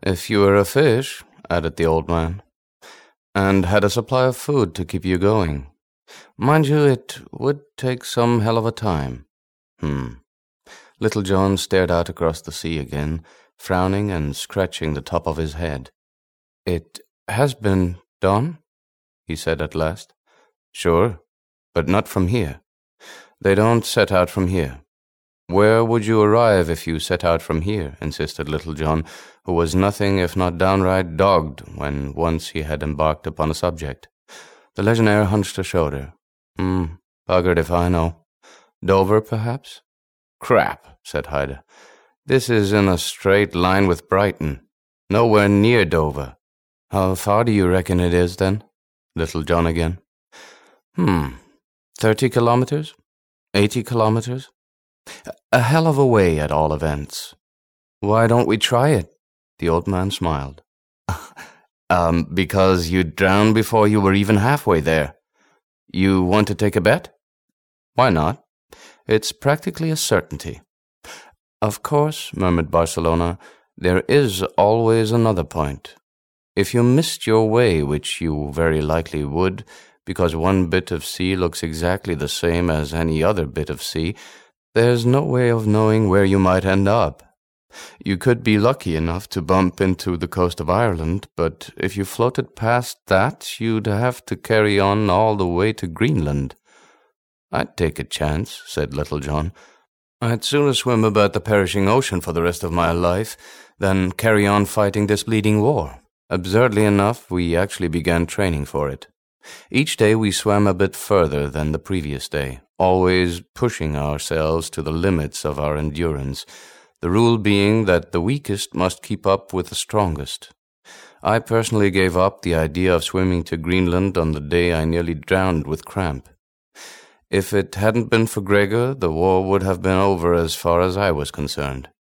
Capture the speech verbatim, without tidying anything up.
If you were a fish, added the old man, and had a supply of food to keep you going. Mind you, it would take some hell of a time. Hmm. Little John stared out across the sea again, frowning and scratching the top of his head. It has been done, he said at last. Sure, but not from here. They don't set out from here. Where would you arrive if you set out from here? Insisted Little John, who was nothing if not downright dogged when once he had embarked upon a subject. The legionnaire hunched a shoulder. Hmm, buggered if I know. Dover, perhaps? Crap, said Hyder. This is in a straight line with Brighton. Nowhere near Dover. How far do you reckon it is, then? Little John again. Hmm, thirty kilometers? Eighty kilometers? A hell of a way, at all events. Why don't we try it? The old man smiled. um, because you'd drown before you were even halfway there. You want to take a bet? Why not? It's practically a certainty. Of course, murmured Barcelona, there is always another point. If you missed your way, which you very likely would, because one bit of sea looks exactly the same as any other bit of sea, there's no way of knowing where you might end up. You could be lucky enough to bump into the coast of Ireland, but if you floated past that, you'd have to carry on all the way to Greenland. I'd take a chance, said Little John. I'd sooner swim about the perishing ocean for the rest of my life than carry on fighting this bleeding war. Absurdly enough, we actually began training for it. Each day we swam a bit further than the previous day, always pushing ourselves to the limits of our endurance, the rule being that the weakest must keep up with the strongest. I personally gave up the idea of swimming to Greenland on the day I nearly drowned with cramp. If it hadn't been for Gregor, the war would have been over as far as I was concerned.